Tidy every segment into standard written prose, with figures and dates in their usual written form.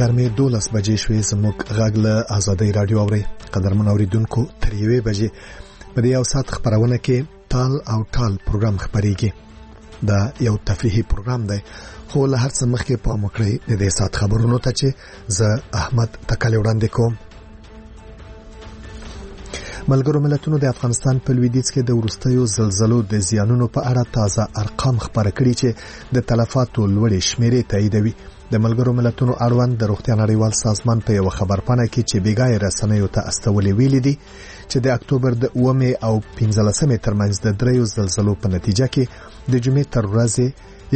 غرمې 12 بجې شوې. زموږ غږ له آزادۍ رادیو اوري. قدرمن اوریدونکو تر 1 بجې په دې یو ساعت خبرونه کې تال او ټال پروګرام خبريږي. دا یو تفریحي پروګرام دی خو له هر څه مخکې پام وکړئ د دې ساعت خبرونو ته چې زه احمد تکل وړاندې کوم. ملګرو ملتونو د افغانستان په لویدیځ کې د وروستیو زلزلو د زیانونو په اړه تازه ارقام خبره کړي چې د تلفاتو لوړې شمیرې تاییدوي. د ملګرو ملتونو اړوند د روغتیا نړیوال سازمان په یو خبرپاڼه کې چې بیګای رسنیو ته استولې ویلي دي چې د اکتوبر د 9 او 15 ترمنځ د دریو زلزلو په نتیجه کې د جمعې تر ورځې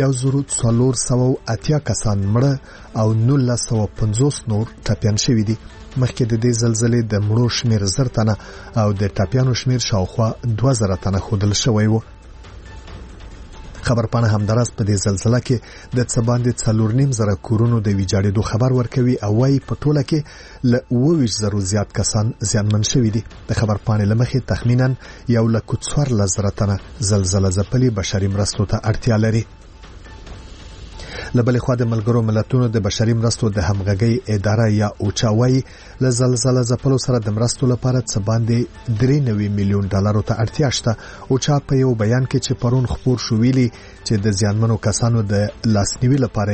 1480 کسان مړه او 1950 نور ټپيان شوي دي. مخکې د دې زلزلې د مړو شمیر 1000 تنه او د ټپيانو شمیر شاوخوا 2000 تنه خودل شوی و. خبرپاڼه همدارس په دې زلزلې کې د څباندې 4.5 کورونو د ویجاړېدو خبر ورکوي او وايي په ټوله کې ل 20,000 زیات کسان زیانمن شوي دي. د خبرپاڼې لمخې تخمینا 1,14,000 تنه زلزلې ځپلي بشري مرستو ته اړتیا لري. لبلې خوا د ملګرو ملتونو د بشري مرستو د همغږي اداره یا اوچا وايي له زلزلې ځپلو سره د مرستو لپاره څه باندې 3 میلیون ډالرو ته اړتیا شته. اوچا په یو بیان کې چې پرون خبر شو ویلي چې د زیانمنو کسانو د لاسنیوي لپاره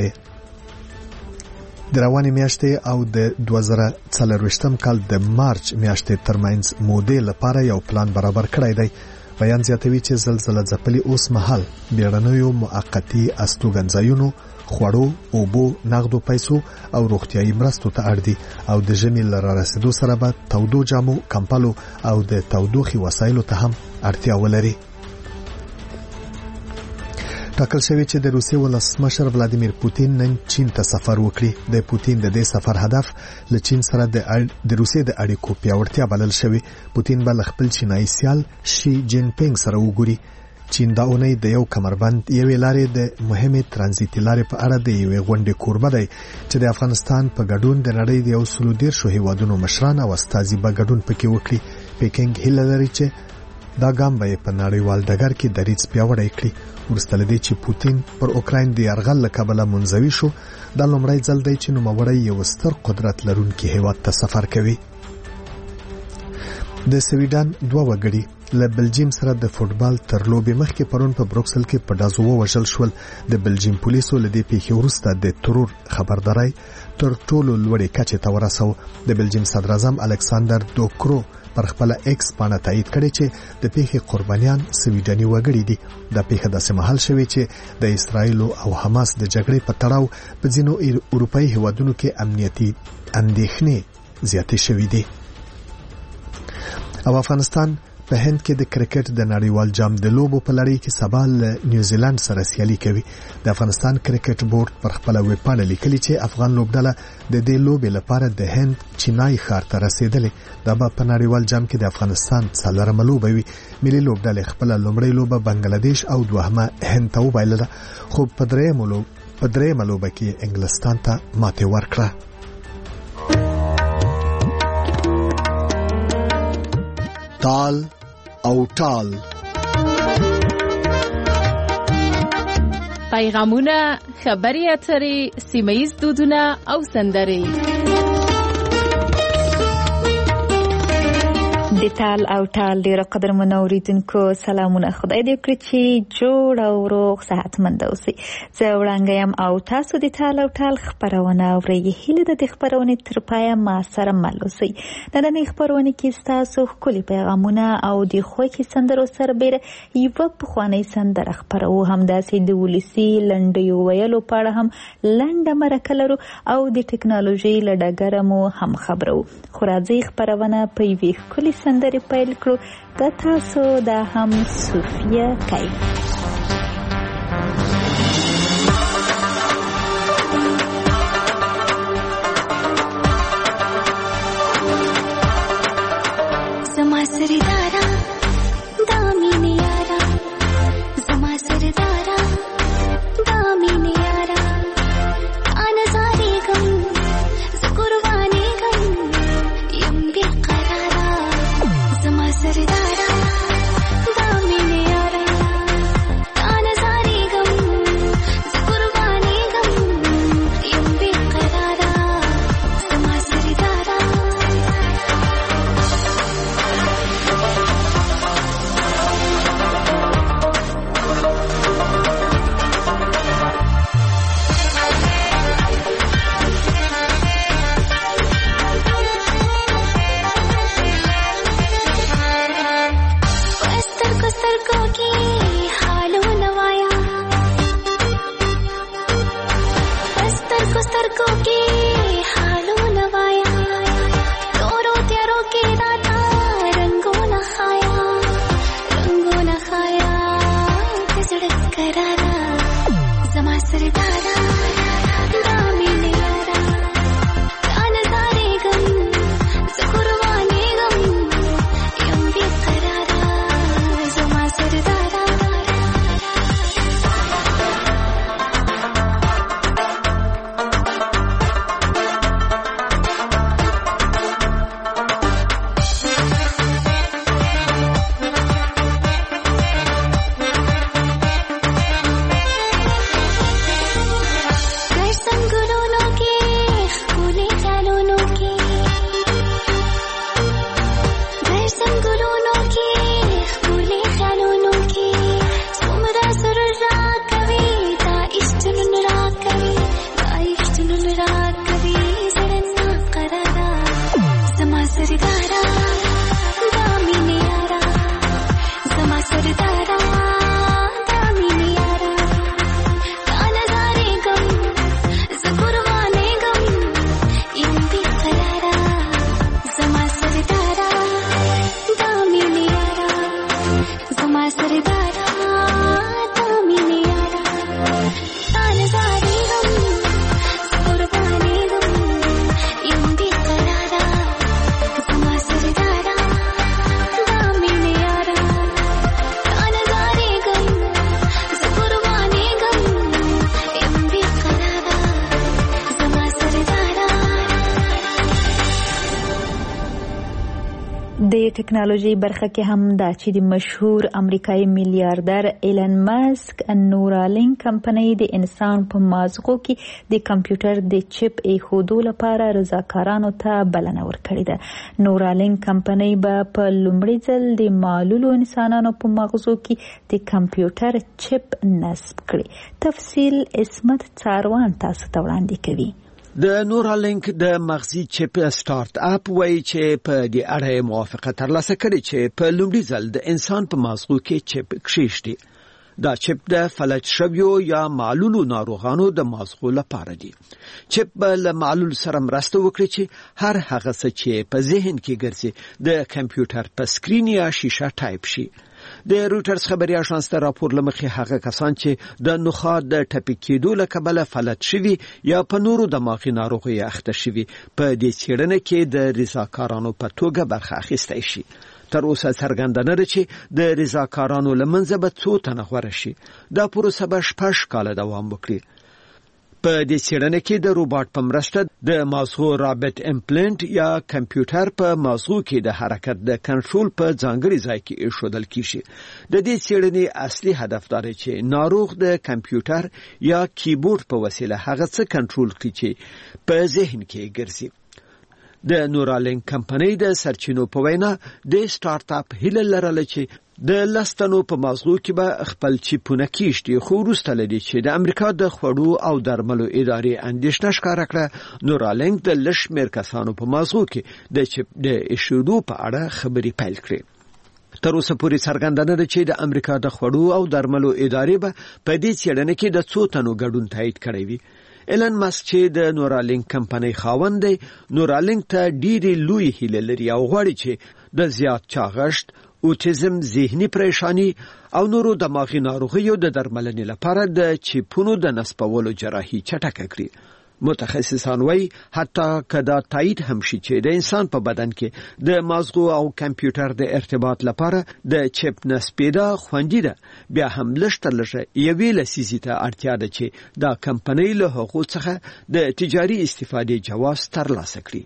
د رواني میاشتې او د 2024 کال د مارچ میاشتې ترمنځ مودې لپاره یو پلان برابر کړی دی. بیان زیاتوي چې زلزلې ځپلي اوس مهال بیړنیو موقتی استوګنځایونو خوړو اوبو نغدو پیسو او روغتيایي مرستو ته اړ دي او د ژمي لره رسیدو سره به تودو جامو کمپلو او د تودوخي وسایلو ته هم اړتیا ولري. ټاکل شوی چې د روسیې ولسمشر ولادیمیر پوتین نن چین ته سفر وکړي. د پوتین د دې سفر هدف له چین سره د روسیې د اړیکو پیاوړتیا بلل شوی. پوتین به خپل چینایي سیال شي جین پینګ سره وګوري. چین دا اونۍ د یو کمربند یوې لارې د مهمه ترانزیتي لارې په اړه د یوې غونډې کوربه دی چې د افغانستان په ګډون د نړۍ د 130 هیوادونو مشران او استازي به ګډون پکې وکړي. پیکینګ هیله لري چې دا ګام به په نړیوال ډګر کې دریځ پیاوړی کړي. ورسته لدی چې پوتین پر اوکراین د یرغل له کبله منځوي شو. دا لومړی ځل دی چې نوموړی یو ستر قدرت لرونکي هیواد ته سفر کوي. د سویډن 2 وګړي له بلجیم سره د فوټبال تر لوبې مخکې پرون په بروکسل کې په ډازو وژل شول. د بلجیم پولیسو له دې پیښې وروسته د ترور خبرداري تر ټولو لوړې کچې ته ورسو. د بلجیم صدر اعظم الکساندر دوکرو پر خپل ایکس باندې تایید کړی چې د پیښې قربانیان سویډني وګړي دي. د پیښې داسې مهال شوی چې د اسرایل او حماس د جګړې په تړاو په ځینو اروپایي هیوادونو کې امنیتي اندېښنې زیاتې شوې دي. او افغانستان په هند کې د کرکټ د نړیوال جام د لوبو په لړۍ کې سبا له نیوزیلند سره سیالي کوي. د افغانستان کرکټ بورډ پر خپل ویب پاڼه لیکلي چې افغان لوبډله د دې لوبې لپاره د هند چینای ښار ته رسیدلې. دا به په نړیوال جام کې د افغانستان څلورمه لوبه وي. ملي لوبډله خپل لومړی لوبه بنگلاديش او دوهمه هند ته وبایلله خو په درېمه لوبه کې انګلستان ته ماته ورکړه. تال او ټال پیغامونه، خبري اترې، سیمه‌ییز دودونه او سندرې. د تال او ټال ډیره قدرمن اوریدونکو سلامونه. خدای دې وکړي چې جوړ او روغ صحتمند اوسئ. زه وړاندیم او تاسو د تال او ټال خبرونه اورئ. هیله ده د خبرونه تر پایه ما سره مل اوسئ. نن خبرونه کې تاسو ښکلي پیغامونه او د خوښي سندرو سره بیره یو پخوانی سندره خبرو همداسې د ولسی لنډیو ویلو په اړه هم لنډه مرکه لرو او د ټکنالوژي له ډګره مو هم خبرو. خو راځي خبرونه په یوې ښکلي سندرې پیل کړو. د تاسو دا هم صوفیه کیف. زما سردارا دا مینه یارا، زما سردارا دا مینه یارا، انا زاری غم زقربانی غم یم بیقرارا. زما سردارا دا مینه یارا، انا زاری غم زقربانی غم یم بیقرارا. ټکنالوژي برخه کې هم دا چې د مشهور امریکایي میلیاردر ایلن ماسک نورالینک کمپنۍ د انسان په مازغو کې د کمپیوټر د چپ ایښودو لپاره رضاکارانو ته بلنه ورکړې ده. نورالینک کمپنۍ به په لومړي ځل د معلولو انسانانو په مغزو کې د کمپیوټر چپ نصب کړي. تفصیل عصمت څاروان تاسو ته وړاندې کوي. د نورالینک د مغزي چپ سٹارټ اپ وایي چې په دې اړه موافقه ترلاسه کړې چې په لومړي ځل د انسان په مغزو کې چپ کښېږدي. دا چپ د فلج شویو یا معلولو ناروغانو د مغزو لپاره دی. چپ به له معلول سره مرسته وکړي چې هر هغه څه چې په ذهن کې ګرځي د کمپیوټر په سکرین یا شیشه ټایپ شي. د روټرز خبري اژانس ته راپور لمخې هغه کسان چې د نخاع د ټپي کېدو له کبله فلج شوي یا په نورو دماغي ناروغیو اخته شوي په دې څېړنه کې د رضاکارانو په توګه برخه اخیستی شي. تر اوسه څرګنده نه ده چې د رضاکارانو له منځه به څو تنه غوره شي. دا پروسه به 6 کاله دوام وکړي. په دې څېړنه کې د روباټ په مرسته د مازغو رابط امپلانټ یا کمپیوټر په مازغو کې د حرکت د کنټرول په ځانګړي ځای کې ایښودل کیږي. د دې څېړنې اصلي هدف دا دی چې ناروغ د کمپیوټر یا کیبورډ په وسیله هغه څه کنټرول کړي چې په ذهن کې ګرځي. د نورالینک کمپنۍ د سرچینو په وینا د سٹارټ اپ هیله لرله چې د لستنو په مازغو کې به خپل چیپونه کېږدي، خو وروسته لدې چې د امریکا د خوړو او درملو ادارې اندېښنه ښکاره کړه، نورالینک د لږ شمېر کسانو په مازغو کې د چیپ د ایښودو په اړه خبرې پیل کړې. تر اوسه پورې څرګنده نه ده چې د امریکا د خوړو او درملو ادارې به په دې څېړنه کې د څو تنو ګډون تایید کړی وي. ایلن ماسک چې د نورالینک کمپنۍ خاوند دی، نورالینک ته ډېرې لوی هیله لري او غواړي چې د زیات چاغښت، اوټیزم، ذهني پریشانی او نورو دماغي ناروغیو د درملنې لپاره د چیپونو د نصبولو جراحي چټکه کړي. متخصصان وایي حتی کدا تایید هم شي چې د انسان په بدن کې د مازغو او کمپیوټر د ارتباط لپاره د چپ نصبېدا خوندي ده، بیا هم لږ تر لږه یوې لسیزې ته اړتیا ده چې دا کمپنۍ له هغو څخه د تجاري استفادې جواز ترلاسه کړي.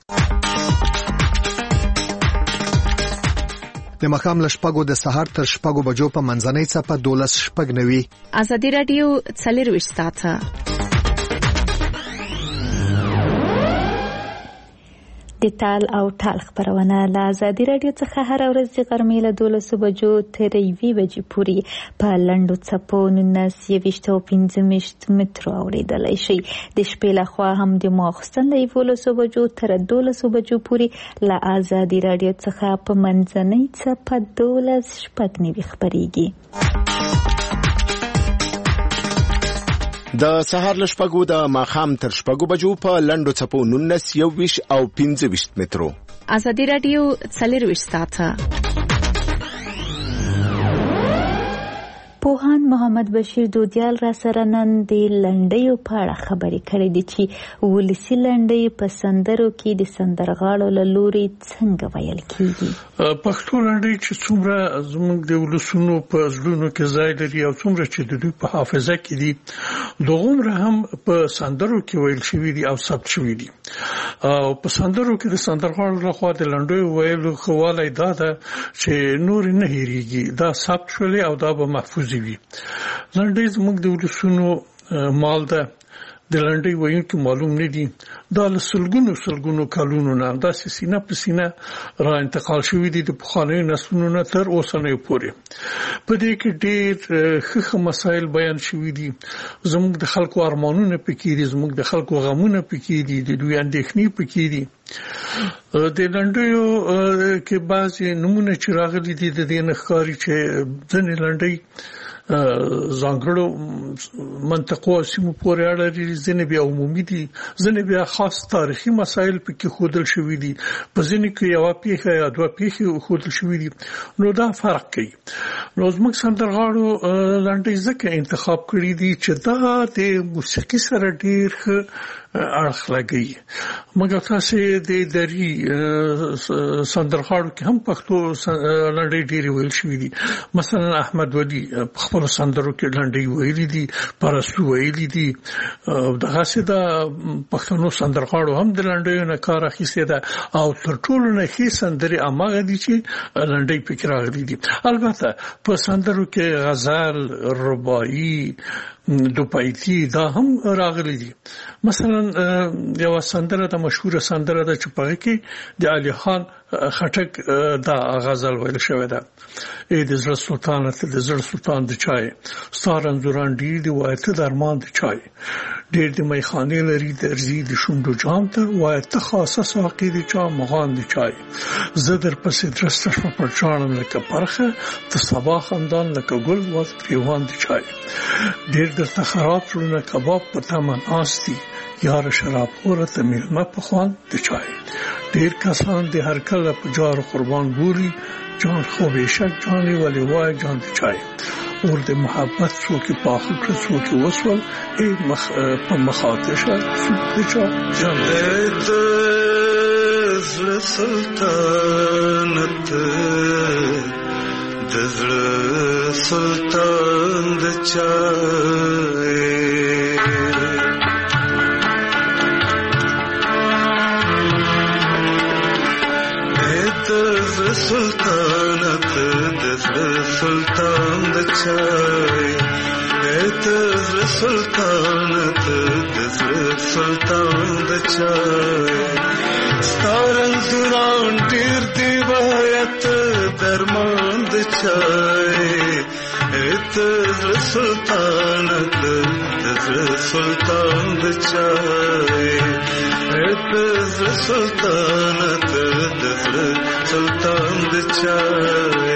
د مخام له شپږو د سهار تر شپږو بجو په منځنۍ څپه 12:09. ازادي رادیو 24 ساعته. د تال او ټال خبرونه له ازادي رادیو څخه هر ورځ د غرمې له 12 بجو تر 1 بجې پورې په لنډو څپو 19:25 مترو اورېدلی شي. د شپې لخوا هم د ماخوستن له 11 بجو تر 12 بجو پورې له ازادي رادیو څخه په منځنۍ څپه 12:09 خبرېږي. د سهار له شپږو د ماښام تر شپږو بجو په لنډو څپو 19:21 او 25 مترو. ازادي رادیو 24 ساعته. پوهان محمد بشیر دودیال را سره نن د لنډیو په اړه خبرې کړې دي چې ولسي لنډۍ په سندرو کې د سندرغاړو له لوري څنګه ویل کیږي. پښتو لنډۍ چې څومره زموږ د ولسونو په زړونو کې ځای لري او څومره چې د دوی په حافظه کې دي، دغومره هم په سندرو کې ویل شوي دي او ثبت شوي دي. او په سندرو کې د سندرغاړو لخوا د لنډیو ویلو خواله دا ده چې نور نه هېریږي، دا ثبت شولې او دا به محفوظ وي. لنډۍ زموږ د ولسونو مال ده. د لنډۍ ویونکي معلوم نه دي، دا له سلګونو کلونو نه داسې سینه په سینه را انتقال شوي دي د پخوانیو نسلونو نه تر اوسنیو پورې. په دې کې ډېر ښه مسایل بیان شوي دي. زموږ د خلکو ارمانونه پکې دي، زموږ د خلکو غمونه پکې دي، د دوی اندېښنې پکې دي. د لنډیو کې بعضې نمونه چې راغلي دي د دې نه ښکاري چې ځینې لنډۍ ځانګړو منطقو او سیمو پورې اړه لري، ځینې بیا عمومي دي، ځینې بیا خاص تاریخي مسایل پکې ښودل شوي دي، په ځینې کې یوه پیښه یا دوه پیښې ښودل شوي دي. نو دا فرق کوي. نو زموږ سندرغاړو لنډۍ ځکه انتخاب کړي دي چې دا د موسیقي سره ډېر ښه اړخ لګي. مګر تاسو د دری سندرغاړو کې هم پښتو لنډۍ ډېری ویل شوې دي. مثلا احمد ولی خپل سندرو کې لنډۍ ویلي دي، پرستو ویلي دي. دغه څه د پښتنو سندرغاړو هم د لنډیو نه کار اخیستی ده او تر ټولو نه ښې سندرې هغه دي چې لنډۍ پکې راغلي دي. البته په سندرو کې غزل، رباعي، دوپایتي دا هم راغلي دي. مثلا یو سندره د مشهوره سندره ده چې په کې د علي خان خټک دا غزل ویل شوی ده: ای د زړه سلطان ته د زړه سلطان د چای، ستار انځوران ډیر دی وای ته درمان د چای، ډیر د میخانې لري درځي د شونډو جام ته وای ته خاصه ساقي د چا مغان د چای، زه در پسې درسته شم پر چانم لکه پرخه ته سبا خندان لکه ګل وخت ریوان د چای، ډیر درته خراب شونه کباب په تمن آستی یار شراب خوره ته میلمه په خوان د چای، ډیر کسان د هر کله په جار قربان ګوري جان خو بهشک جاني ولی وای جان د چای، اور د محبت څوک په اخر کې څوک وسول ای په مخاطشه د چا جان د زړه سلطنت د زړه سلطان د چای، سلطانت د زړه سلطان د چای، د زړه سلطانت د زړه سلطان د چای، ستارن زران ډیر دی وایت درمان د چای، د زړه سلطانت د زړه سلطان د چای، د زړه سلطانت د زړه سلطان د چای.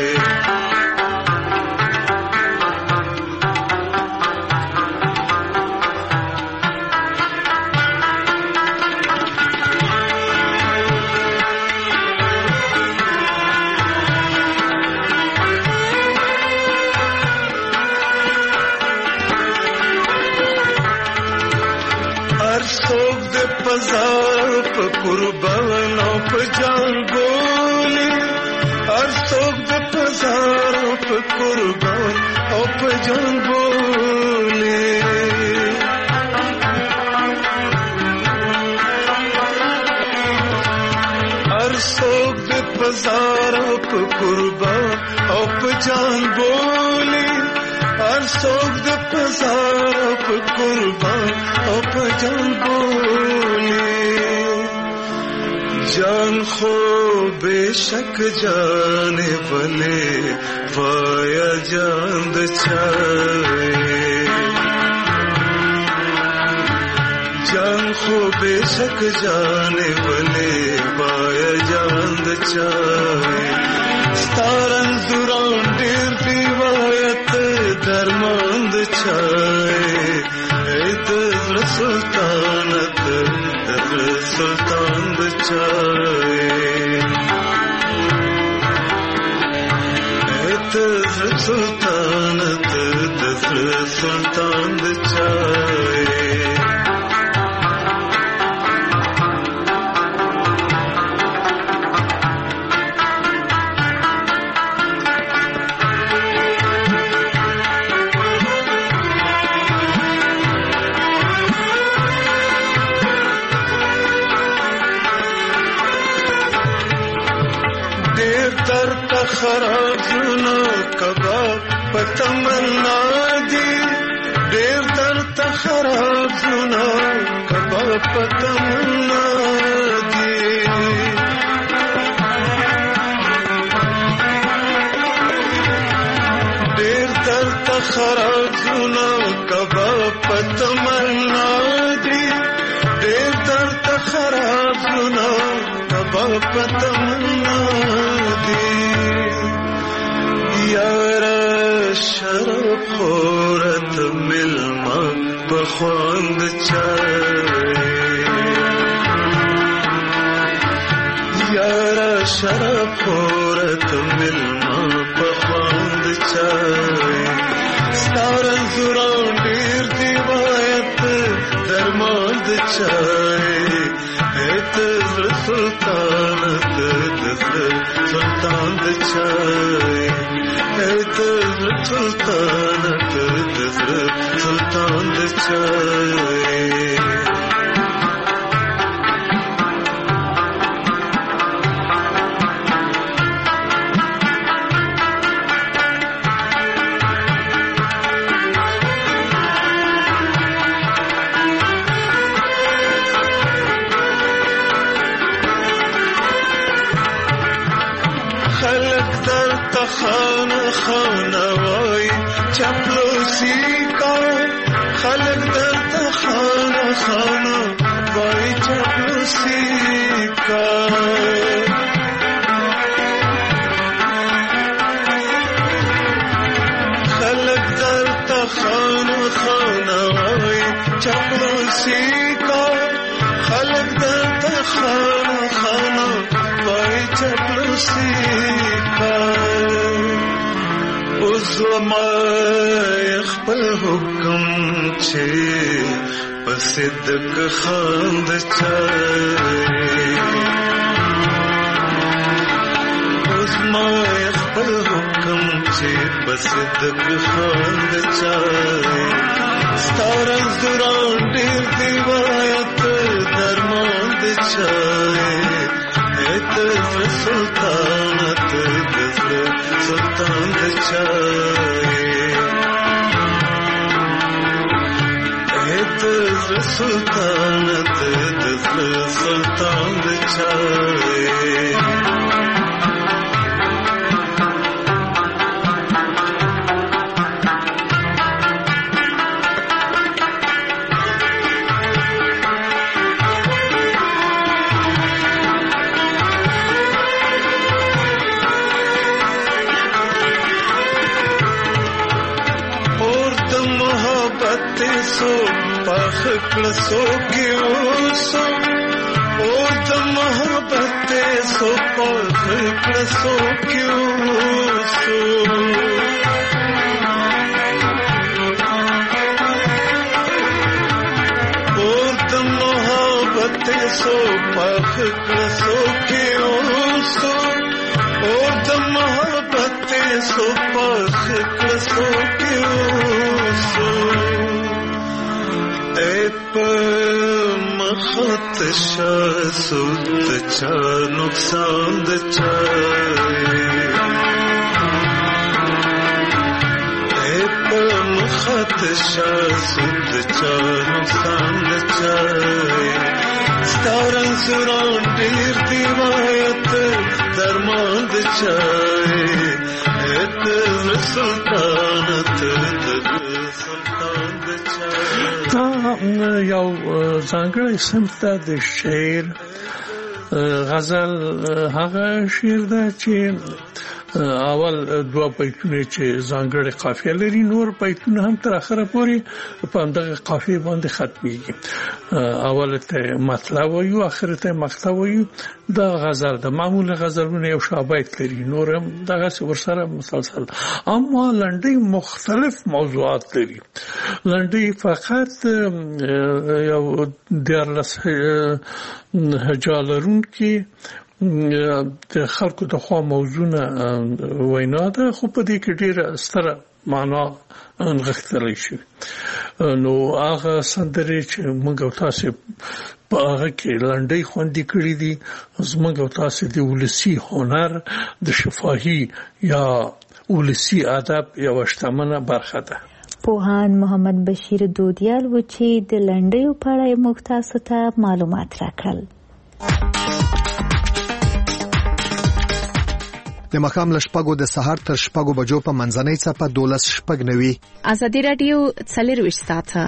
پزار په قربان او په جان بولي، هر څوک د پزار په قربان او په جان بولي، هر څوک د پزار په قربان او په جان بولي، هر څوک د پزار په قربان او په جان بولي، جان خو بشک جان بلے وایا جان د چای، جان خو بشک جان بلے وایا جان د چای، ستارن زران ډیر دی وایت درمان د چای، د زړه سلطانت د زړه سلطان د چای، د زړه سلطانت د زړه سلطان د چای. خراب زونه کباب پتمنا دی، ډیر درد خراب زونه کباب پتمنا دی، ډیر درد خراب زونه کباب پتمنا دی، ډیر درد خراب زونه کباب پتمنا دی، یارا شراب خورت ملما بخواند چای، یارا شراب خورت ملما بخواند چای، ستارن زران ډیر دی وایت درمان د چای ته سلطان د چای ته سلطان د چای خانه خانه وای چپلوسی کا خلق درته خانه خانه وای چپلوسی کا خلق درته خانه خانه وای چپلوسی کا خلق درته خانه خانه وای چپلوسی زما خپل حکم چې پسدک خاند چای زما خپل حکم چې پسدک خاند چای ستاره زران ډیر دیوایت درمان د چای ته سلطانت سلطان د چای ته سلطانت سلطان د چای सो क्यों ओ तो मोहब्बत सो सो क्यों सो ओ तो मोहब्बत सो सो क्यों सो ओ तो मोहब्बत सो सो क्यों सो मखत शासुत चा नुकसान द चाय मखत शासुत चा नुकसान द चाय स्तारन सुरान ढेर दिवायत दरमान द चाय सुल्तानत सुल्तान द चाय یو ځانګړی صنف د شعر غزل هغه شعر ده چې اول دوه بیتونه چې ځانګړي قافیه لري نور بیتونه هم تر اخره پورې په همدغه قافیه باندې ختميږي اول ته مطلب وایو اخر ته مقطع وایو دا غزل د معمول غزلونه یو شابایت لري نور هم دغه ورسره مسلسل اما لنډي مختلف موضوعات لري لنډي فقط یو دیارلس هجالرون کې د خلکو د خوا موضوعونه وینا ده خو په دې کې ډیره ستره معنا انغښتلی شي نو هغه سندرې چې موږ او تاسو په هغه کې لنډۍ خوندې کړې دي زموږ او تاسو د ولسی هنر د شفاهي یا ولسی ادب یو شتمنه برخه ده پوهان محمد بشیر دودیال و چې د لنډۍ په اړه موږ تاسو ته معلومات راکړل د مخام لشپګو د سحر تر شپګو بجو په منځنۍ صفه 12:09 ازادي رادیو 40 ساعته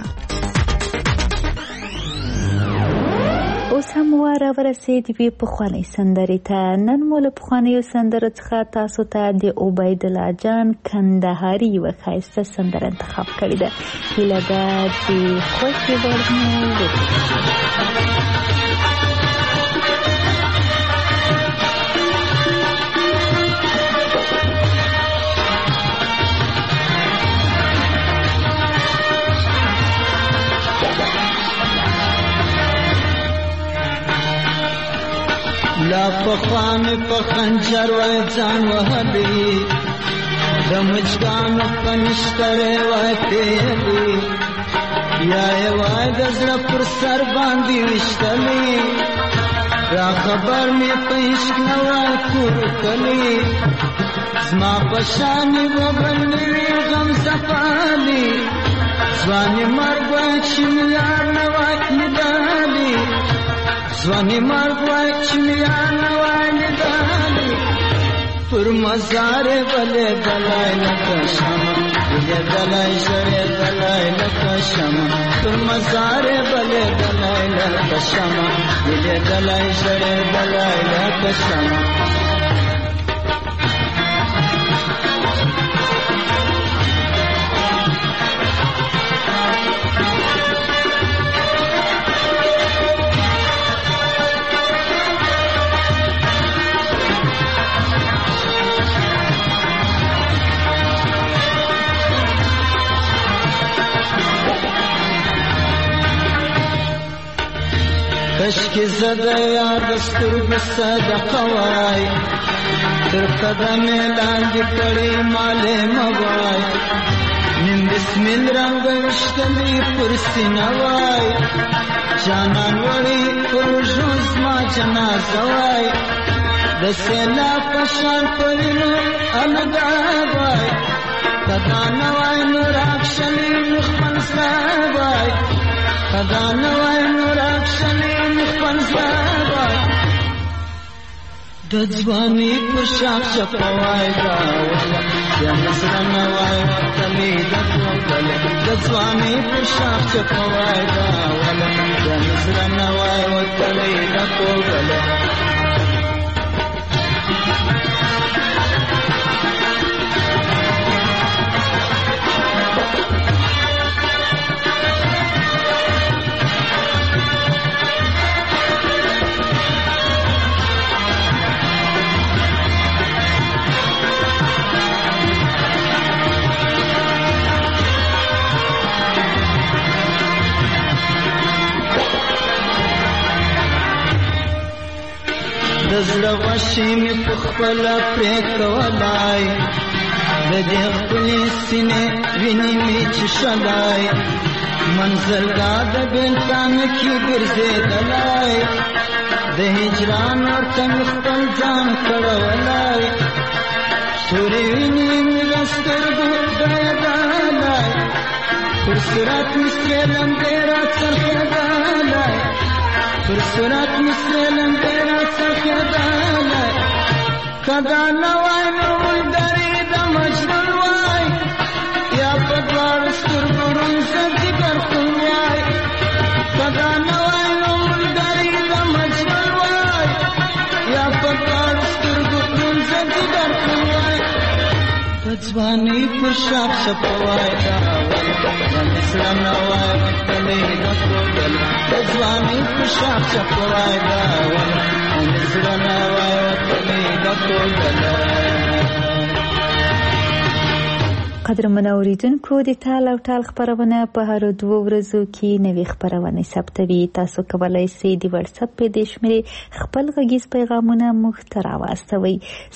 اوس هم ورسېد وی په خواني سندرې ته نن مول په خواني سندره څخه تاسو ته د عبید الله جان کندهاري وخایسته سندره انتخاب کړې ده هله د خوشي ورنه یا پخوان په خنجر وای ځان وهلی د مچګانو په نشتره وای پیلی یا وای د زړه پر سر باندې وشتلی را خبر می په عشق نه وای کور کلی زما په شان وبل نوی غم زپالی ځواني مرګ وای چې یار نه وای ندالی ځواني مرګ وای چې یار نه وای ندالی پر مزار بلې بلای لکه شمع ویلې بلای شړې بلای لکه شمع پر مزار بلې بلای لکه شمع ویلې بلای شړې بلای لکه شمع کشکی زده یاد سترګو صدقه وای تر قدم لاندې کړي مالې موای نیم بسمل رنګ وشتلی پر سینه وای جانان وړي پر ژوند ما جنازه وای د سیلاب په شان پرینو الګا وای کدا نه وای نو راکشلی مخمن وای کدا نه وای نو راکشلی د ځواني په شاخ چپوای دا یا نصر نوای وطني د ټول د ځواني په شاخ چپوای دا یا نصر نوای وطني د ټول زړه وشي مې په خپله پرې کولای د دې خپلې سینې وینې مې چښلای منزلګاه د بېلتان کې ګرځېدلی د هجران ورته مې خپل ځان کړولی سورې وینې مې له سترګو بهېدلی پر صورت مې سرې لمبې راڅرخېدلی پر صورت مې سرې لمبې راڅرخېدلی کدا نه وای نو ملګري د مجنون وای یا په دواړو سترګو ړوند ځګر خون وای کدا نه وای نو ملګري د مجنون وای یا په دواړو سترګو ړوند ځګر خون وای د ځوانۍ پر شاخ چپوای دا زړه نه وای وتلی د ټوګل د ځوانۍ پر شاخ چپوای دا زړه نه وای وتلی د ټوګل. قدرمن اوریدونکو د تال او ټال خبرونه په هر 2 ورځو کې نوې خبرونه ثبتوي. تاسو کولای شئ د واتس اپ په دې شمېرې خپل غږیز پیغامونه موږ ته راواستوئ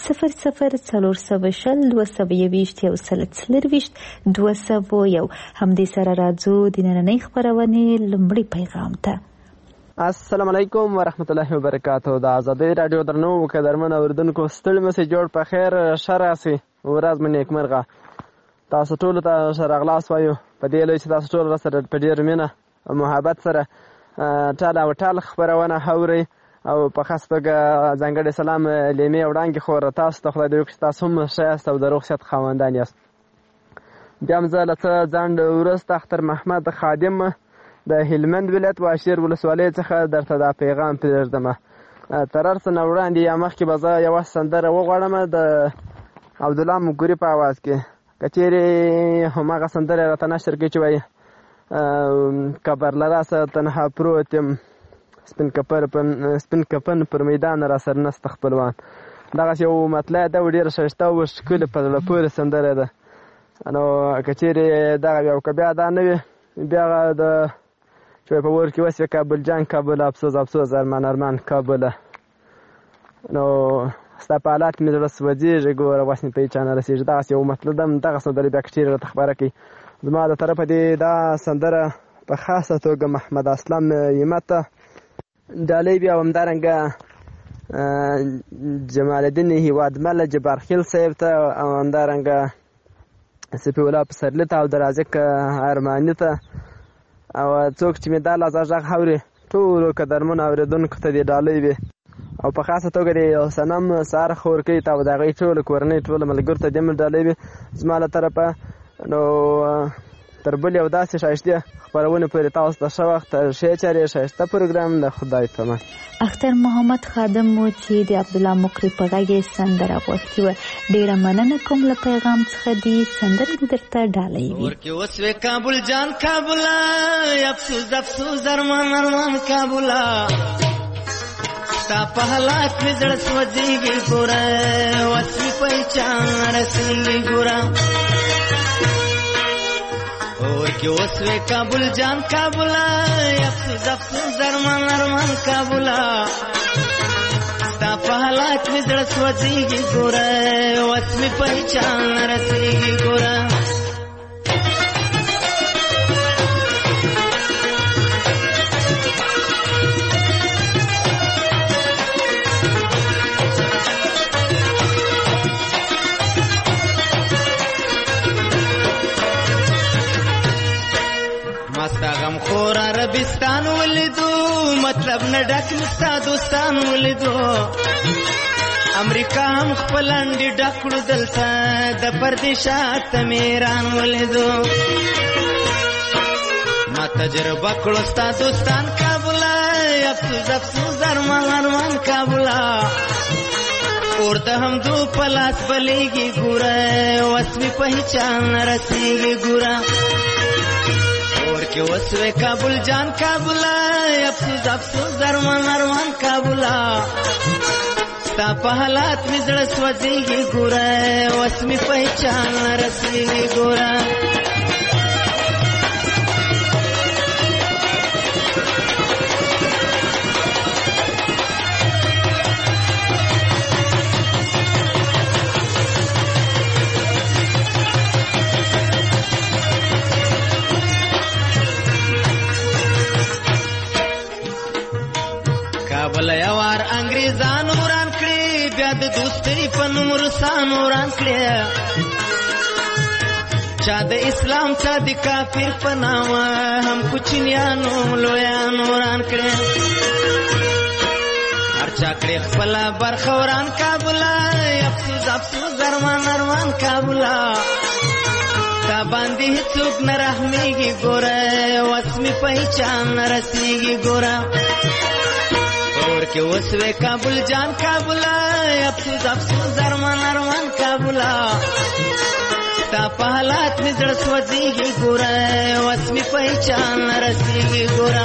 00407221 همدې سره راځو د نننۍ خبرونې لومړی پیغام ته. السلام علیکم ورحمت الله وبرکاتہ. د آزادۍ رادیو درنو قدرمن اوریدونکو ستړي مې جوړ په خیر شراسي ورځ مې نیکمرغه. تاسو ټول ته سره اغلاس وایو په دې لوي چې تاسو ټول سره په ډیر مینه او محبت سره ټاله او ټال خبرونه هوري او په خاص توګه ځانګړی سلام لیمې وړاندې خور تاسو ته خدای دې وکړي تاسو هم ښایست او د روغ خاوندان یاست. بیا هم زه له څه ځنډ وروسته اختر محمد خادم د هلمند ولایت واشیر ولسوالۍ څخه درته دا پیغام پرېږدم. تر هر څه نه وړاندې یا مخکې به زه یوه سندره وغواړم د عبدالله مګوري په آواز کې که چیرې هماغه سندره راته نشر کړي چې وایي کبر له راسه تنها پروت یم سپین کفن پر میدان را سر نسته خپلوان. دغسې یو مطلع ده او ډېره ښایسته او ښکلې په زړه پورې سندره ده. نو که چیرې دغه او که بیا دا نه وي بیا د چې په ور کې وسوې کابل جان کابل افسوس افسوس ارمان ارمان کابله نو ستا په حالات کې مې زړه سوځېږي ګوره وس مې په هېچا نه رسېږي دغسې یو مطلب ده دغه سندرې بیا کچېرې راته خبره کوي زما د طرفه دې دا سندره په خاصه توګه محمد اسلام همت ته ډالۍ بیا همدارنګه جمال الدین هیوادمل جبارخیل صاحب ته او همدارنګه سپي الله پسرلي ته او د رازق ارماني ته او څوک چې مې دا لازه غږ اوري ټولو قدرمنو اورېدونکو ته دې ډالۍ وي او په خاصه توګه د صنم سهار خورکۍ ته او د هغې ټولو کورنۍ ټولو ملګرو ته دې مې ډالۍ وي زما له طرفه نو تر بل یو داسې ښایستې خپرونې پورې تاسو ته ښه وخت ښې چارې ښایسته پروګرام د خدای په امان اختر محمد خادم و چې د عبدالله مقری په غږ یې سندره غوښتې وه ډېره مننه کوم له پیغام څخه دې سندرې دې درته ډالۍ وي ورکې وسوې کابل جان کابله افسوس افسوس ارمان ارمان کابله ستا په حالات مې زړه سوځېږي ګوره وس مې پهچان رسېږي ګوره ورکې وسوې کابل جان کابله افسوس افسوس ارمان ارمان کابله ستا په حالات مې زړه سوځېږي ګوره وس مې پهچان رسېږي ګوره خور عربستان ولیدو مطلب نه ډک مستا دوستان ولیدو امریکا هم خپل انډې ډک کړو دلته د پردیشات میران ولیدو ما تجربه کړو ستا دوستان کابله افسوس افسوس ارمان ارمان کابله اور د همدو په لاس بلیږي ګوره وس مې په هېچا نه رسېږي ګوره ورکې وسوې کابل جان کابله افسوس افسوس ارمان ارمان کابله ستا په حالات مې زړه سوځېږي ګوره وس مې په هېچا نه رسېږي ګوره کابل یوار انګریزان وران کړي بیا د دوستۍ په نوم روسان وران کړي چا د اسلام چا د کافر په نامه هم کوچنیانو لویان وران کړي هر چا کړي خپله برخه وران کابله افسوس افسوس ارمان ارمان کابله تا باندې هېڅوک نه رحمېږي ګوره وس مې په هېچا نه رسېږي ګوره ورکې وسوې کابل جان کابله افسوس افسوس ارمان ارمان کابله ستا په حالات مې زړه سوځېږي ګوره وس مې په هېچا نه رسېږي ګوره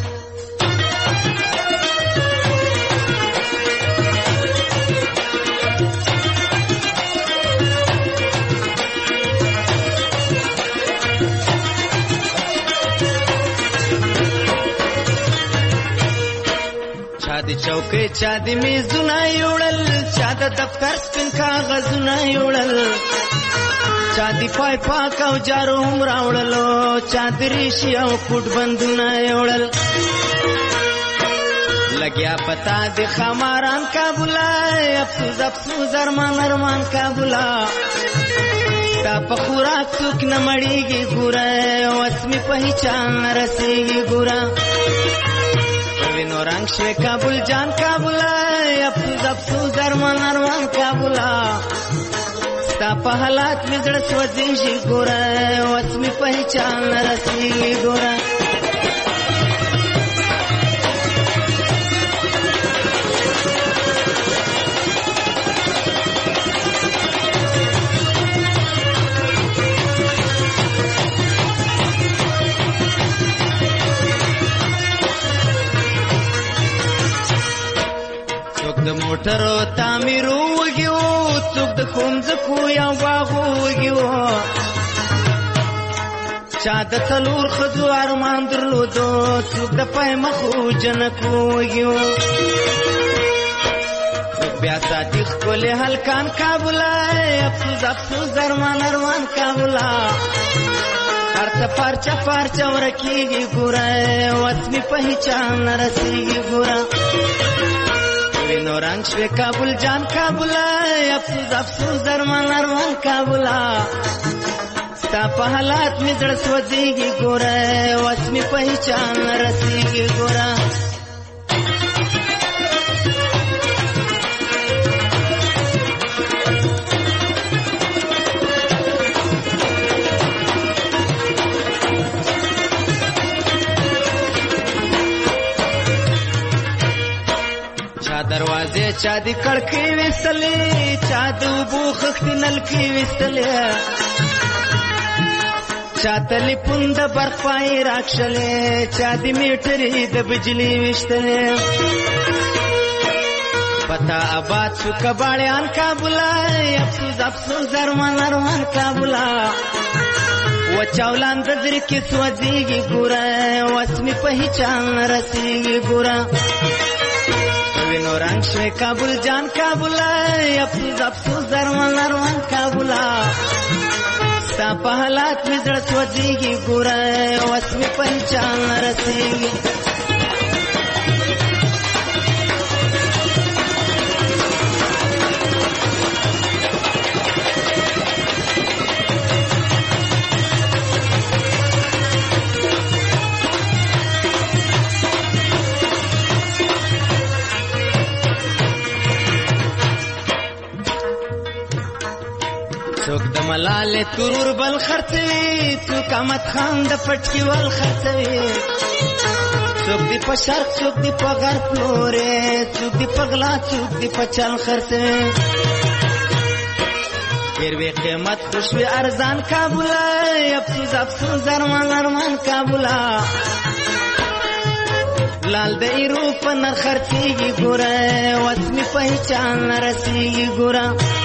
چا د چوکۍ چا د میزونه یوړل چا د دفتر سپین کاغذونه یوړل چا د پای پاک او جارو هم راوړلو چا د ریشي او کوټ بندونه یوړل لګیا پتا د خماران کابله افسوس افسوس ارمان ارمان کابله ستا په خوراک څوک نه مړېږي ګوره وس مې په هېچا نه رسېږي ګوره وینو رنګ شوې کابل جان کابله افسوس افسوس ارمان ارمان کابله ستا په حالات مې زړه سوځېږي ګوره وس مې په هېچا نه رسېږي ګوره د موټرو تعمیرو وږي وو څوک د ښوونځکو یا باغو وږي وو چا د څلور ښځو ارمان درلودو څوک د پای مخو جنکو وږي وو بیا ساتي خپل هلکان کابلای افسوس افسوس درمان اروان کابلا هرڅه پارچه پارچه ورکیږي ګوره وس می پہچان رسیږي ګوره وینو رنگ شوی کابل جان کابلای افسوس افسوس درمان اروان کابلا ستا په حالات می زړه سوځيږي ګوره وس می پہچان رسیږي ګوره دروازه چا دی کړکۍ وستلې چا د وبو خښتې نلکې وستلې چا تلیفون د برق پای راکشلې چا دی میټرې د بجلی وشتلې پتا آباد شو کباړیان کابلا افسوس افسوس درمان اروان کابلا و چاولان د زر کې سوځيږي ګوره وسمي پہچان رسیږي ګوره وینو رنگ شوی کابل جان کابلای افسوس افسوس درمان اروان کابلا ستا په حالات می زړه سوځيږي ګوره وس می پہچان رسیږي څوک د ملالې ترور بل خرڅوي څوک احمد خان د پټکي ول خرڅوي څوک دی په شرق څوک دی په غرب پلورې څوک دی په غلا څوک دی په چل خرڅوي پیروي قیمت خوشوي ارزان کابلا افسوس افسوس درمان ارمان کابلا لال د ایرو په نر خرڅيږي ګوره وسمي پہچان رسیږي ګوره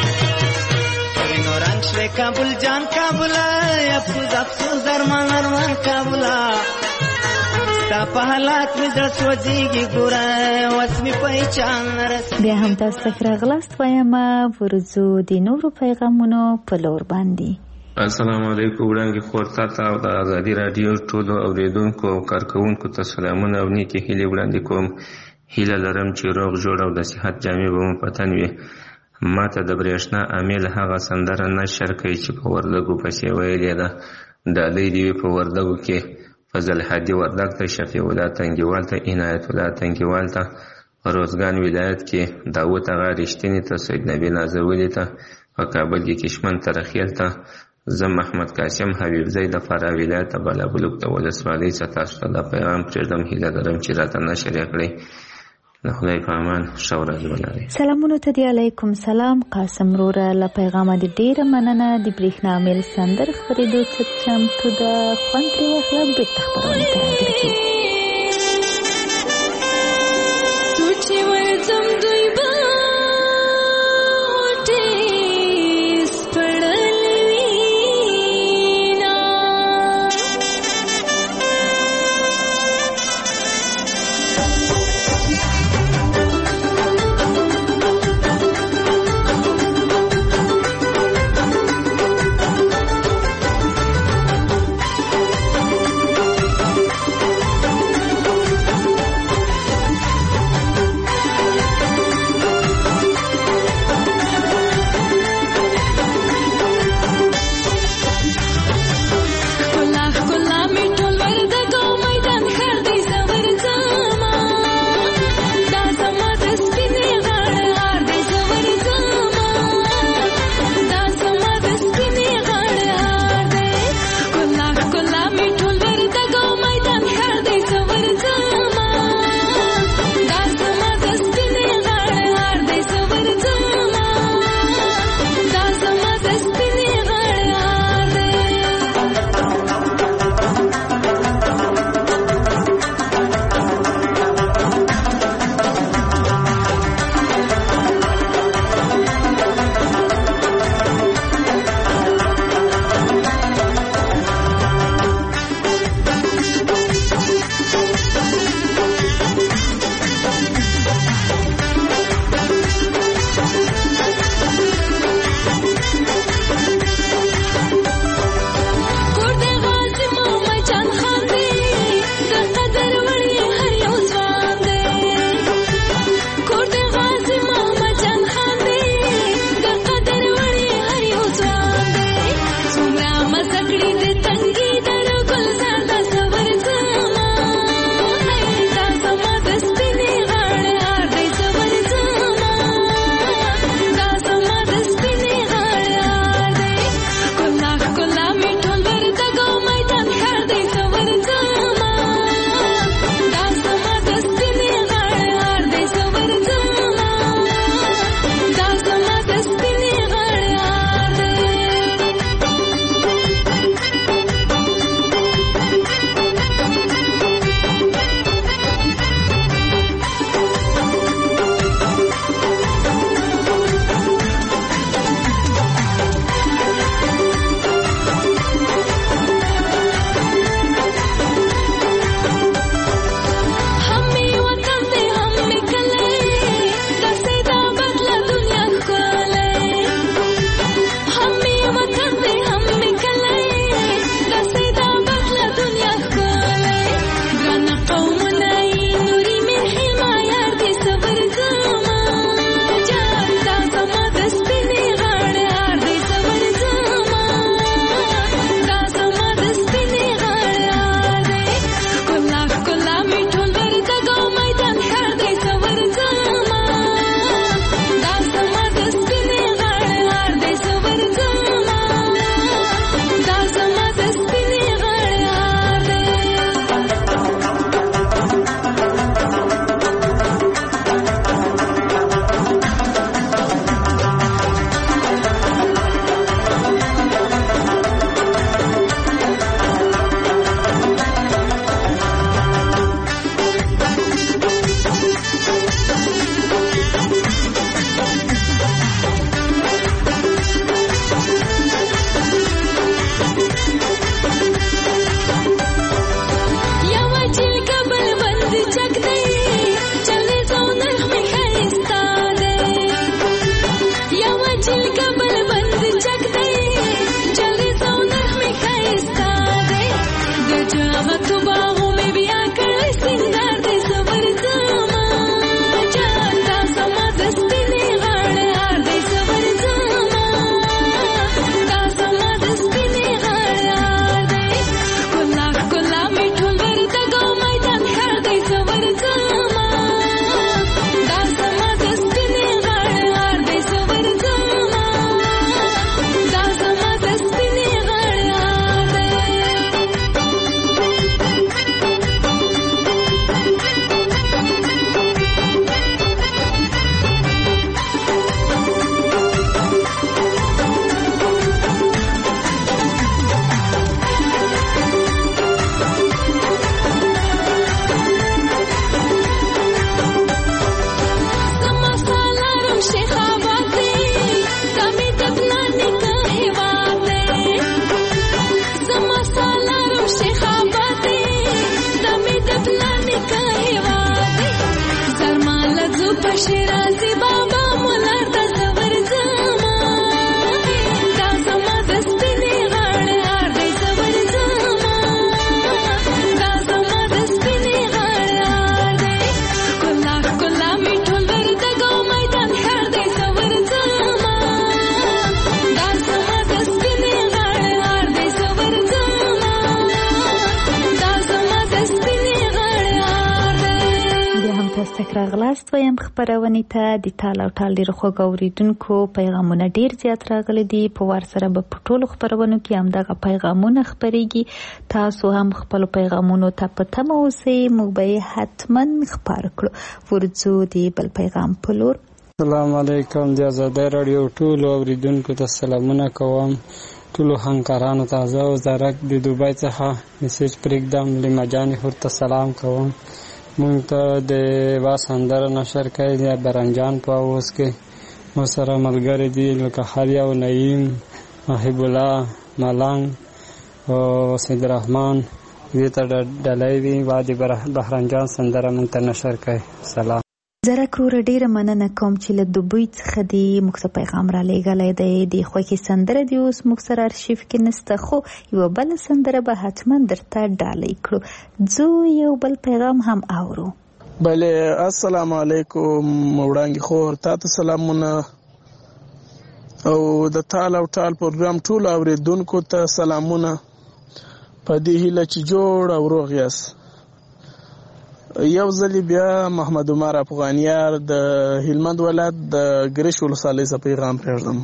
رنگ شوی کابل جان کابلا افسوس افسوس درمان اروان کابلا ستا په حالات می زړه سوځيږي ګوره وس می پہچان رسیږي بیا هم تاسو ته راغلاست وایم ورزو د نورو پیغامونو په لور باندې السلام علیکم وړاندې خورتا ته او د ازادي رادیو ټولو اوریدونکو او کارکونکو ته سلامونه او نیکی هیلې وړاندې کوم هیله لرم چې روغ جوړ او د صحت جامې به مو پتن وي ما ته د برېښنا امیل هغه سندره نشر کوي چې په وردګو پسې ویلې ده ډالۍ دې په وردګو کې فضل حدی وردګ ته شفیع الله تنګیوال ته عنایت الله تنګیوال ته روزګان ولایت کې داوود هغه رښتینی ته سید نبی نازولی ته په کابل کې کشمن ترخیل ته زه محمد قاسم حبیب زید د فراه ولایت بلابلوک ته ولسوالۍ څخه تاسو ته د پیغام پرېږدم هیله لرم چې راته نشر یې کړئ د خدای په امان ښه ورځ ولرئ سلامونه ته دی علیکم سلام قاسم وروره له پیغامه دې ډېره مننه د برېښنا میل سندر خپرېدو ته چمتو ده خوند ترې واخله بېرته خپرونې ته راګرځو سوچې ورځم دوی به غوټې سپړلې وینا راغلاست وایم خبرونه ته د ټال او ټال ډیر خوږ اوریدونکو پیغامونه ډیر زیات راغلي دي په ور سره په ټولو خبرونو کې هم دغه پیغامونه خبريږي تاسو هم خپل پیغامونو ته په تمه اوسئ موږ به حتما خبر کړو ورځو دی بل پیغام په لور السلام علیکم د آزادۍ رادیو ټولو اوریدونکو ته سلامونه کوم ټولو همکارانو ته زه وزارت د دوبۍ څخه میسج پرېږدم لیما جانې هور ته سلام کوم مونږ ته د وا سندره نشر کوي د برنجان په اوس کې مو سره ملګري دي لکه خالیا او نعیم محب الله ملنګ او سید رحمان دې ته ډالۍ وي وا د بهرنجان سندره مونږ ته نشر کوي سلام زره کروره ډیره مننه کوم چې له دوبۍ څخه دی موږ ته پیغام را لېږلی دی د خوښې سندره دی اوس موږ سره ارشیف کې نسته خو یوه بله سندره به حتما درته ډالۍ کړو ځو یو بل پیغام هم اورو بله السلام علیکم وړانګې خور تا ته سلامونه او د ټال او ټال پروګرام ټولو اورېدونکو ته سلامونه په دې هیله چې جوړ او روغ یاست یو ځلی بیا محمد عمر افغانیار د هلمند ولایت د ګرش ولسوالۍ څخه پیغام پرېږدم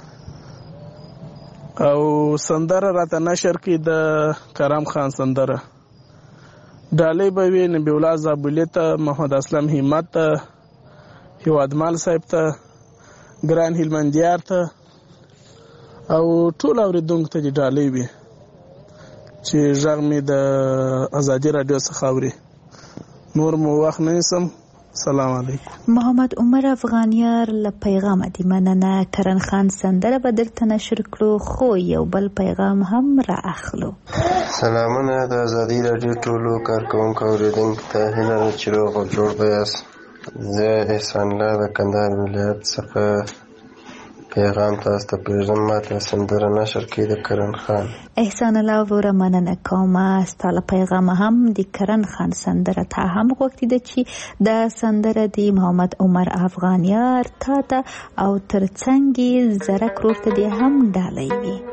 او سندره راته نشر کړي د کرم خان سندره ډالۍ به وي نبی الله زابلي ته محمد اسلم همت ته هیوادمال صاحب ته ګران هلمندیار ته او ټول اورېدونکو ته دې ډالۍ وي چې غږ مې د ازادي راډیو څخه اوري نور مو وخت نه نیسم سلام علیکم محمد عمر افغانیار له پیغام دی مننه کرن خان سندره به درته نشر کړو خو یو بل پیغام هم را اخلو سلامونه د ازادي راډیو ټولو کارکوونکو اوریدونکو ته هیله ده چې روغ او جوړ به یاست زه احسان الله د کندهار ولایت څخه پیغام تاسو ته پرېږدم ماته سندره نشر کړي د کرن خان احسان الله وروره مننه کوم ستا له پیغامه هم د کرن خان سندره تا هم غوښتي ده چې دا سندره د محمد عمر افغانیار تا ته او تر څنګ یې زره کروړ ته دې هم ډالۍ وي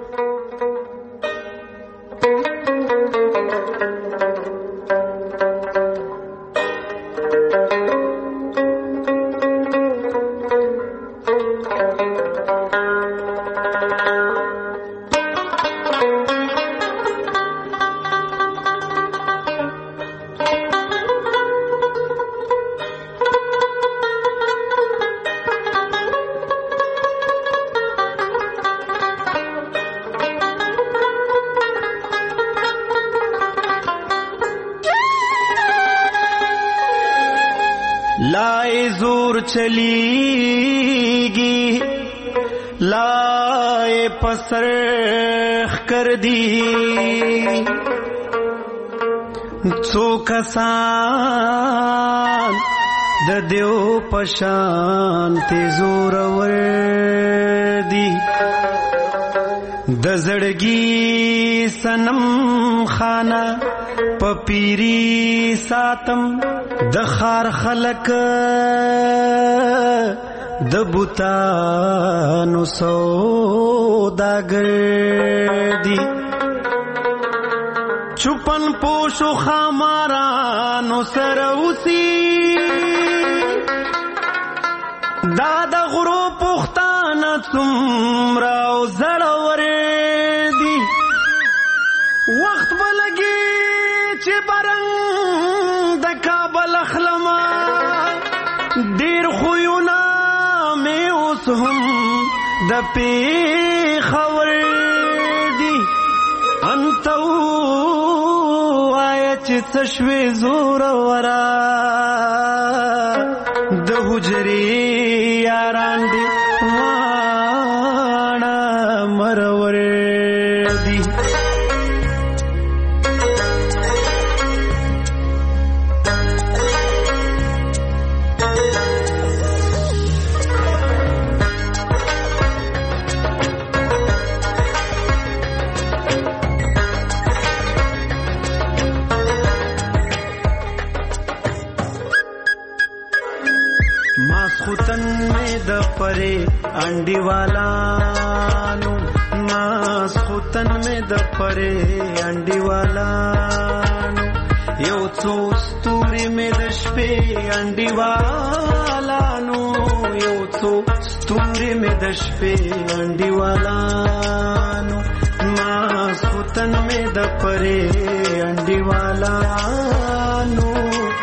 چلیگی لائے پسرخ کر دی څو کسان د دیو پشان تیزور ور دی د زړګي سنم خانه پپیری ساتم د خار خلق د بوتانو سوداګر دی چوپن پوشو خامارانو سره اوسي دا د غرو پختانه څومره او زړور دی وخت بلګي چې برنګ د کابل اخلما ډیر خوونه مې اوس هم د پیښور دی انت وایه چې څه شوې زور ورا د حجرې یاران دي واړه مرور دی پرے انڈی والانو ناس خوتن میں د پرے انڈی والانو یو څو ستوري مې د شپې انډیوالانو یو څو ستوري مې د شپې انډیوالانو ماسوتن مې د پرې انډیوالانو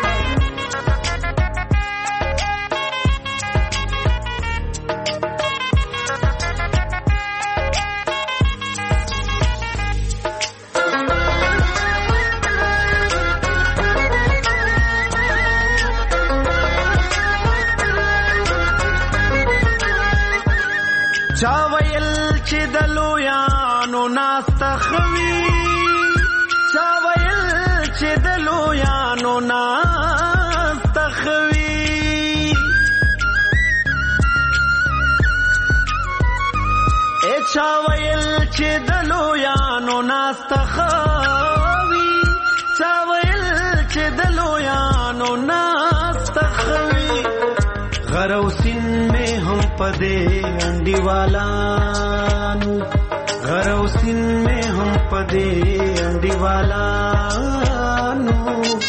چا ویل چې د لویانو ناسته خوي چا ویل چې د لویانو ناسته خوي چا ویل چې د لویانو ناسته خوي چا ویل چې د لویانو ناسته خوي غروسین میں ہم پدے انڈیوالانو غروسین میں ہم پدے انڈیوالانو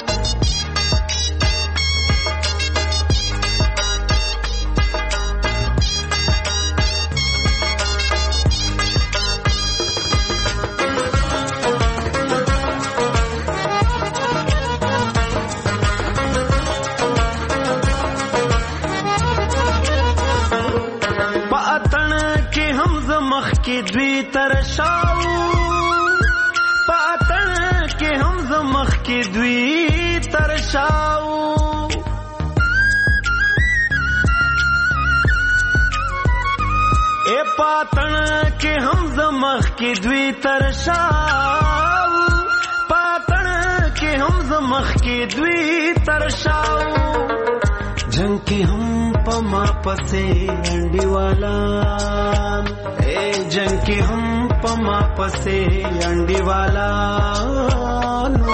کی دوی ترشاو پاتن کې هم زمخ کې دوی ترشاو اے پاتن کې هم زمخ کې دوی ترشاو پاتن کې هم زمخ کې دوی ترشاو جنگ کې هم پما پسې انډیوالان جنگ کی ہم پما پسے انڈیوالانو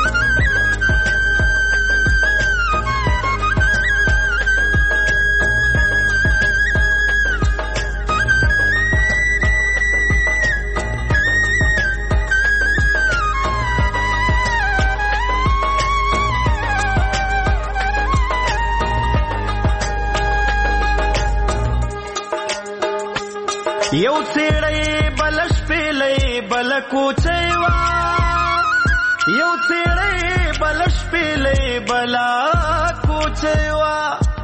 یو څېړی بلش پیلې بل کوچېوا یو څېړی بلش پیلې بلا کوچېوا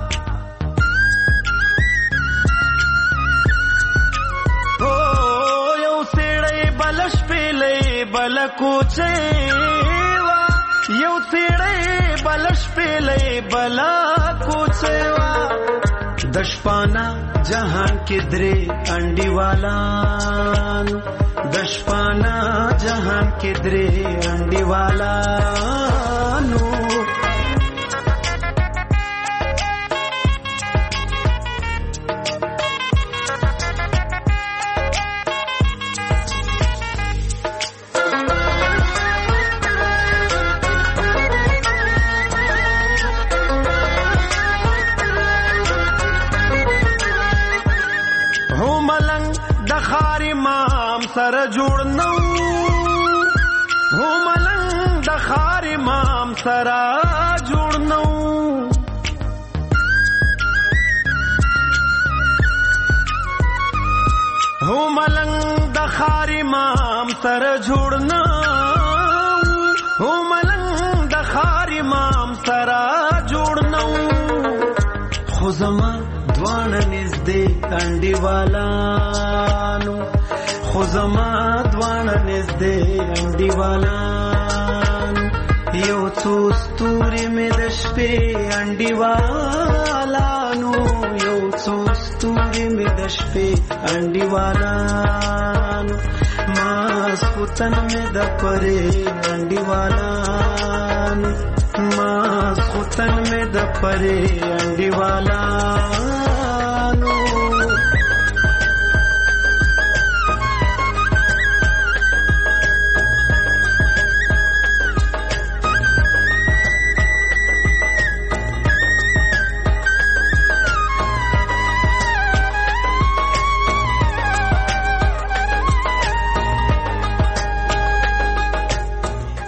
او یو څېړی بلش پیلې بل کوچېوا یو څېړی بلش پیلې بلا کوچېوا دشپانا جہان کے درے انڈیوالان دشپانا جہان کے درے انڈیوالانو سر جوړ نو هو ملنګ د خار امام سره جوړ نو هو ملنګ د خار امام سره جوړ نو هو ملنګ د خار امام سره جوړ نو خو زما دوانه نږدې انډیوالانو خو زما دوانه نږدې انډیوالانو یو څو ستوري مې د شپې انډیوالانو یو څو ستوري مې د شپې انډیوالانو ماسخوتن مې د پرې انډیوالانو ماسخوتن مې د پرې انډیوالانو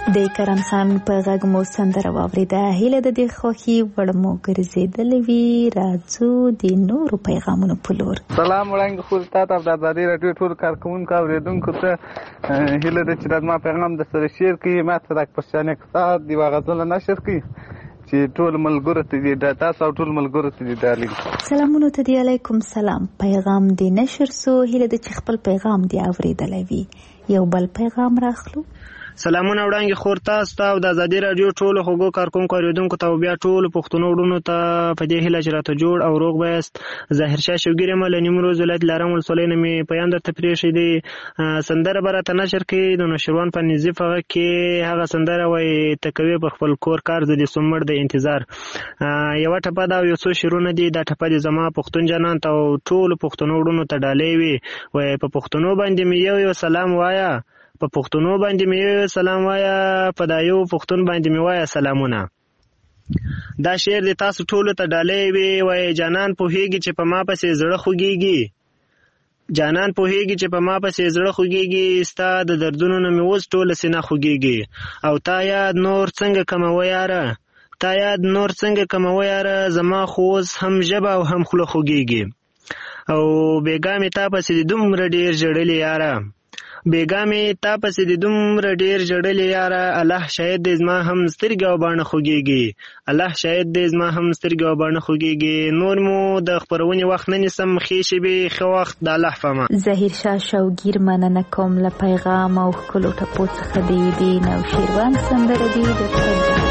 د کرم خان په غږ مو سندره واورېده. هیله د دې خوښي وړ مو ګرځېدلې وي. راځو د نورو پیغامونو په لور. سلام وړاندې خو تاسو د ازادي رادیو ټول کارکونکو اوریدونکو ته هیله ده چې ما پیغام د سره شیر کړئ. ما ته د پښتنې اقتصاد دی واغزل نشر کړئ چې ټول ملګرو ته دې د تاسو او ټول ملګرو ته دې دالې سلامونه ته دی. علیکم سلام. پیغام دی نشر سو. هیله ده چې خپل پیغام دی اوریدلې وي. یو بل پیغام راخلو. سلامونه وړاندې خور تاسو ته او د ازادي رادیو ټولو خوږو کارکونکو اوریدونکو ته او بیا ټولو پښتنو وروڼو ته په دې هیله چې راته جوړ او روغ بایست. ظاهر شاه شوګیر یم له نیمروز ولایت لارم ولسوالۍ نه مې پیغام درته پرېښی دی. سندره به راته نشر کړي. د نوشیروان په نظیف هغه کې هغه سندره وایي ته کوې په خپل کور کار زه دې سومړ د انتظار. یوه ټپه ده او یو څو شعرونه دي. دا ټپه دې زما پښتون جانان ته او ټولو پښتنو وروڼو ته ډالۍ وي. وایي په پښتنو باندې مې یو سلام وایا، په پښتنو باندې مې سلام وایا، په دا یو پښتون باندې مې وایا سلامونه. دا شعر د تاسو ټولو ته ډالۍ وي. وایي جانان پوهیږي چې په ما پسې زړه خوږیږي، جانان پوهیږي چې په ما پسې زړه خوږیږي، ستا د دردونو نه مې اوس ټوله سینه خوږیږي. او تا یاد نور څنګه کموه یاره، تا یاد نور څنګه کموه یاره، زما خو اوس هم ژبه او هم خوله خوږیږي. او بیګا مې تا پسې دومره ډېر ژړلې یاره، بیګا مې تا پسې د دومره ډېر ژړلې یاره، الله شاید دې زما هم سترګې او باڼه خوږیږي، الله شاید دې زما هم سترګې او باڼه خوږیږي. نور مو د خپرونې وخت نه نیسم. ښې شېبې ښه وخت د الله په امان. ظاهر شاه شوګیر مننه کوم له پیغام او ښکلو ټپو څخه د نوشیروان سندره دي د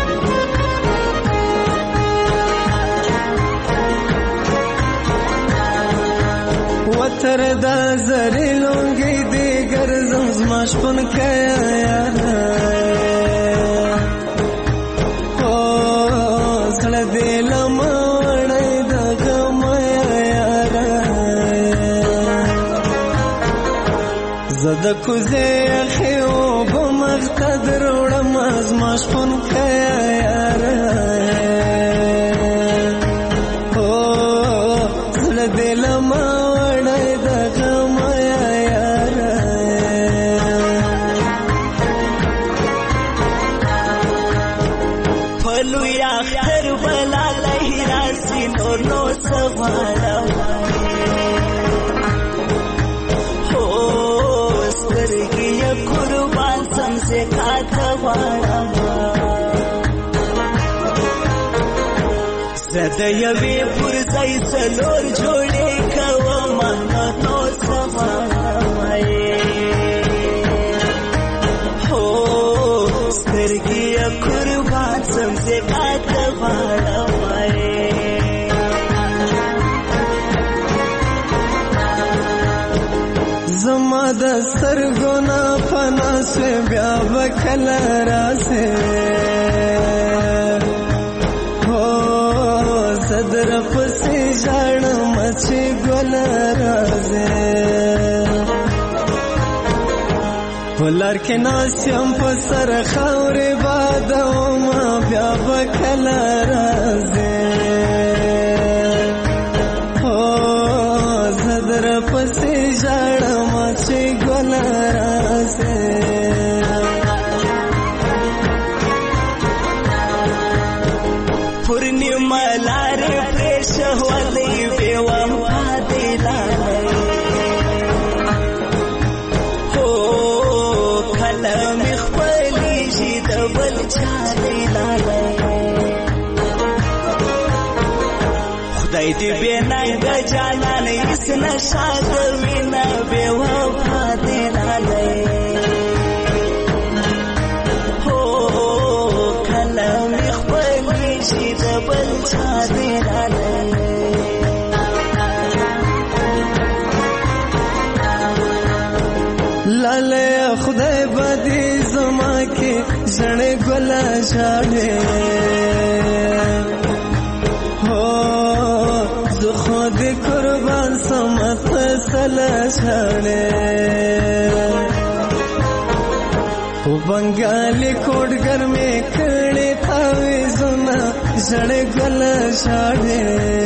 وتر دا زری لونگی دیگر زمزما شپن کیا یارا، زړه دې لمړی د غم یارا، زه د کوزې یخې اوبه مخ ته دروړم زما شپن کیا یارا، زړه دې لمړی د یوې پر ځای څلور جوړې کوم نو سمای هو سترګې قربان سم زه کاته غواړم زما د سترګو نه پنا سه بیا وکړه راسه صدر پسې ژړم چې ګل راځي ولر کې ناسم په سر خاورې بادوم بیا وکړه راځي صدر پسې ژړم چې ګل راځي پورنیما لارې پرېښه ولې بې وفا دې لالی هو کله مې خپلېږي د بل چا دې لالی خدای دې بې ننګه جانان هېڅ نشه د وینه بې وفا دې لالی بل چا دې لاله خدای بدی زما کې ژړې ګلا ژړې هو زه خو دې قربان سمت سلا ژړې او بنګالي کوډګر مې کړې تاوي زما ژړې ګل ژړې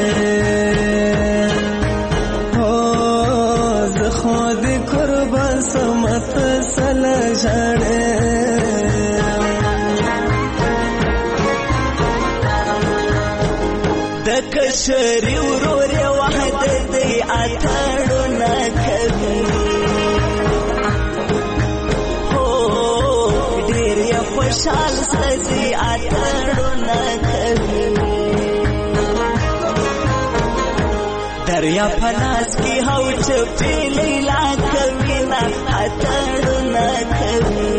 هو زه خو دې قربان سمت سلا ژړې کشري ورور وحدت دی اتړونه کوي هو ډېر یې خوشحال سدي اتړونه کوي دریا پلاس کی هو چپی لیلا کوي نا اتړونه کوي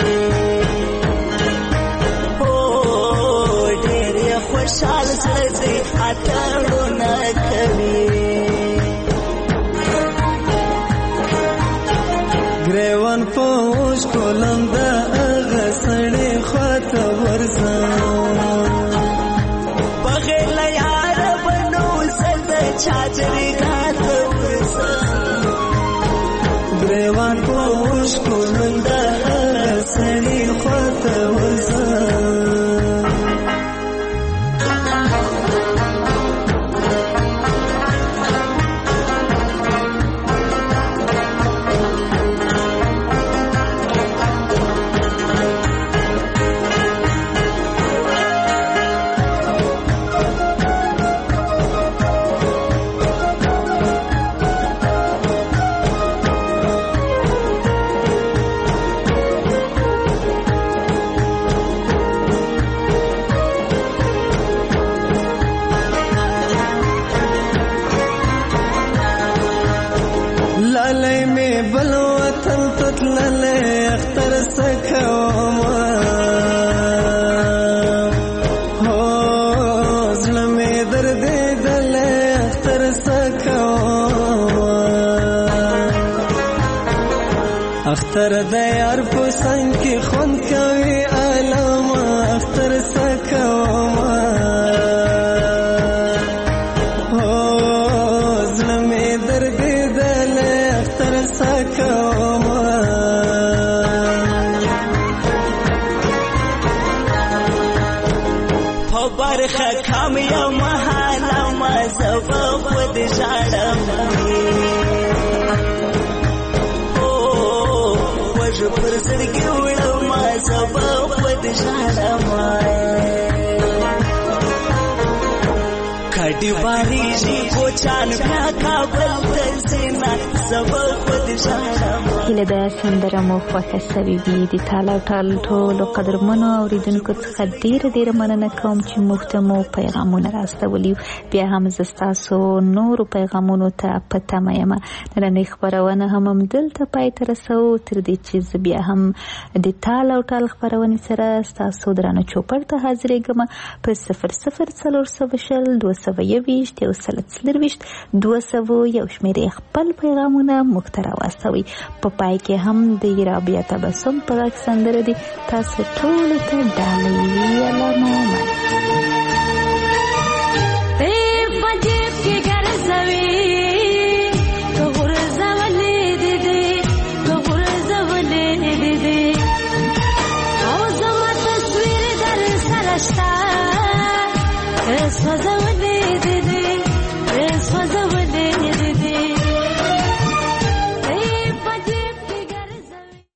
خوشحال سدي اتړونه کوي ګریوان پوش کولم د هغه سړی خواته ورځم بغیر یار بنو زد چاچري غاته ورځم ګریوان پوش کولم د هغه سړی خواته ورځم اختر د یار په څنګ کې خوند کوي علامه اختر سکوما هو زړه مې دربېدل اختر سکوما په برخه کام یو محاله ما زبا خود ژړم پر زړګي وړم ما زبا خود ژړم کډي باریږي کوچان بیا کابل ته زینا زبا خود ژړم هیله ده سندره مو خوښه سوي وي د تاله ټال ټولو قدرمنو اورېدونکو څخه ډېره مننه کوم چې موږ ته مو پیغامونه راستولي بیا هم زه ستاسو نورو پیغامونو ته په تمه یم نننۍ خپرونه هم همدلته پای ته رسوو تر دې چې زه بیا هم د تاله ټال خپرونې سره ستاسو درانه چوپړ ته حاضرېږم په 00402221 201 شمېرې خپل پیغامونه موږ ته راواستوئ په پای کې هم د رابعه تبسم په غږ سندره دي تاسو ټولو ته ډالۍ علامه